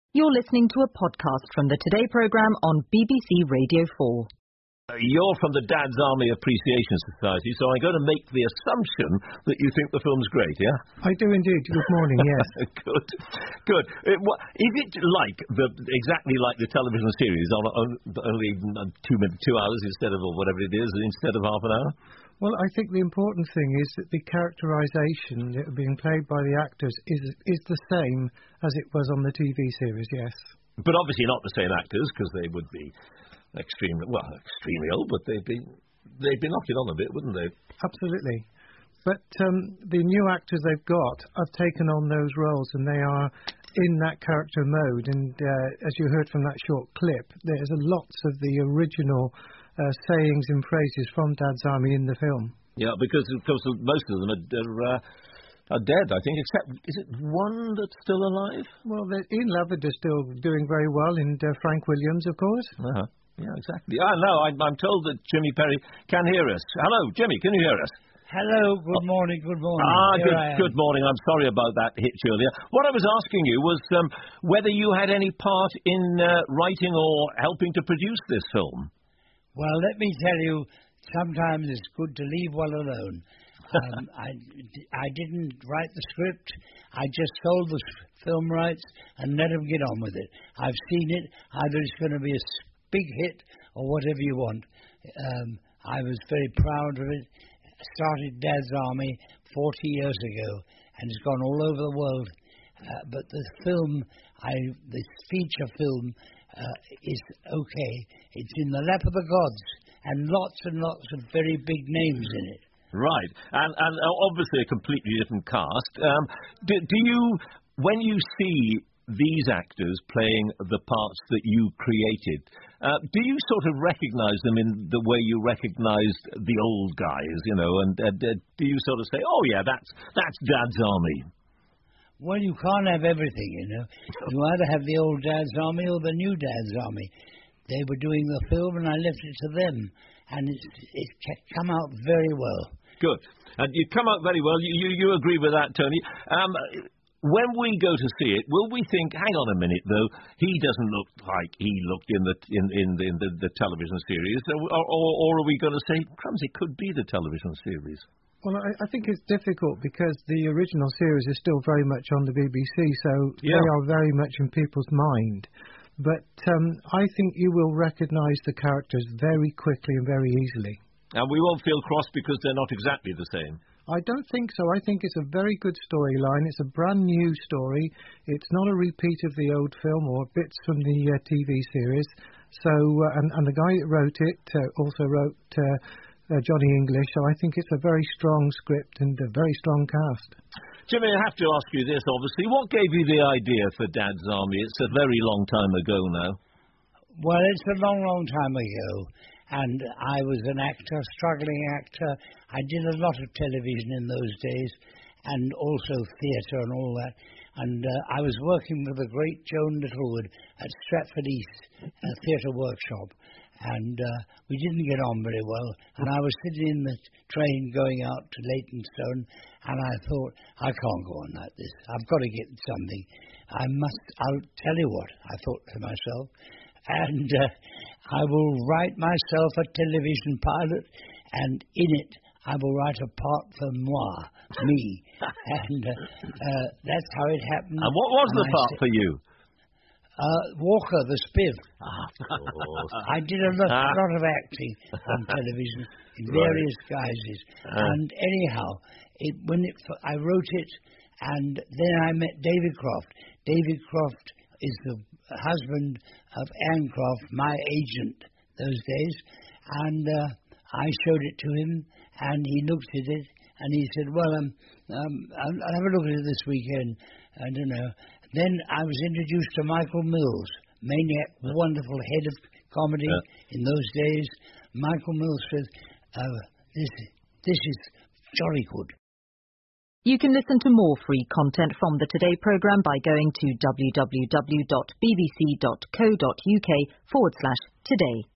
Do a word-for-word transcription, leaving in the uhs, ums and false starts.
You're listening to a podcast from the Today programme on B B C Radio four. Uh, You're from the Dad's Army Appreciation Society, so I'm going to make the assumption that you think the film's great, yeah? I do indeed. Good morning, yes. Good. Good. It, wha- is it like, the exactly like the television series, on, on only uh, two, minutes, two hours instead of, or whatever it is, instead of half an hour? Well, I think the important thing is that the characterisation that are being played by the actors is is the same as it was on the T V series, yes. But obviously not the same actors, because they would be extremely, well, extremely old, but they'd be, they'd be knocking on a bit, wouldn't they? Absolutely. But um, the new actors they've got have taken on those roles, and they are in that character mode. And uh, as you heard from that short clip, there's a lots of the original uh, sayings and phrases from Dad's Army in the film. Yeah, because of course most of them are, are, uh, are dead, I think, except, is it one that's still alive? Well, the- Ian Lovett is still doing very well, and uh, Frank Williams, of course. Uh-huh. Yeah, exactly. Ah, no, I'm, I'm told that Jimmy Perry can hear us. Hello, Jimmy, can you hear us? Hello, good morning, good morning. Ah, Here good, I am. good morning. I'm sorry about that hitch earlier. What I was asking you was um, whether you had any part in uh, writing or helping to produce this film. Well, let me tell you, sometimes it's good to leave well alone. Um, I, I didn't write the script. I just sold the s- film rights and let them get on with it. I've seen it. Either it's going to be a s- big hit or whatever you want. Um, I was very proud of it. I started Dad's Army forty years ago, and it's gone all over the world. Uh, but the film, I, the feature film, uh, is okay. It's in the lap of the gods, and lots and lots of very big names in it. Right, and, and uh, obviously a completely different cast. Um, do, do you, when you see these actors playing the parts that you created, uh, do you sort of recognise them in the way you recognised the old guys, you know, and uh, do you sort of say, oh yeah, that's that's Dad's Army? Well, you can't have everything, you know. You either have the old Dad's Army or the new Dad's Army. They were doing the film, and I left it to them, and it's it's ca- come out very well. Good. And you come out very well. You you, you agree with that, Tony. Um, when we go to see it, will we think, hang on a minute, though, he doesn't look like he looked in the in, in, the, in the, the television series, or, or, or are we going to say, crumbs, it could be the television series? Well, I, I think it's difficult because the original series is still very much on the B B C, so Yeah. they are very much in people's mind. But um, I think you will recognise the characters very quickly and very easily. And we won't feel cross because they're not exactly the same. I don't think so. I think it's a very good storyline. It's a brand new story. It's not a repeat of the old film or bits from the uh, T V series. So, uh, and, and the guy that wrote it uh, also wrote uh, uh, Johnny English. So I think it's a very strong script and a very strong cast. Jimmy, I have to ask you this, obviously. What gave you the idea for Dad's Army? It's a very long time ago now. Well, it's a long, long time ago, and I was an actor, struggling actor. I did a lot of television in those days, and also theatre and all that. And uh, I was working with the great Joan Littlewood at Stratford East, a theatre workshop, and uh, we didn't get on very well. And I was sitting in the train going out to Leytonstone, and I thought, I can't go on like this. I've got to get something. I must, I'll tell you what, I thought to myself, and uh, I will write myself a television pilot, and in it I will write a part for moi, me. And uh, uh, that's how it happened. And what was And the I part said, for you? Uh, Walker, the Spiv. Ah, of course. I did a lot, Ah. lot of acting on television in Right. various guises. Ah. And anyhow, it, when it, I wrote it, and then I met David Croft. David Croft is the husband of Anne Croft, my agent those days. And uh, I showed it to him, and he looked at it, and he said, well, um, um, I'll, I'll have a look at it this weekend. I don't know. Then I was introduced to Michael Mills, maniac, wonderful head of comedy Yeah. in those days. Michael Mills said, uh, this, this is jolly good. You can listen to more free content from the Today programme by going to w w w dot b b c dot co dot u k forward slash today.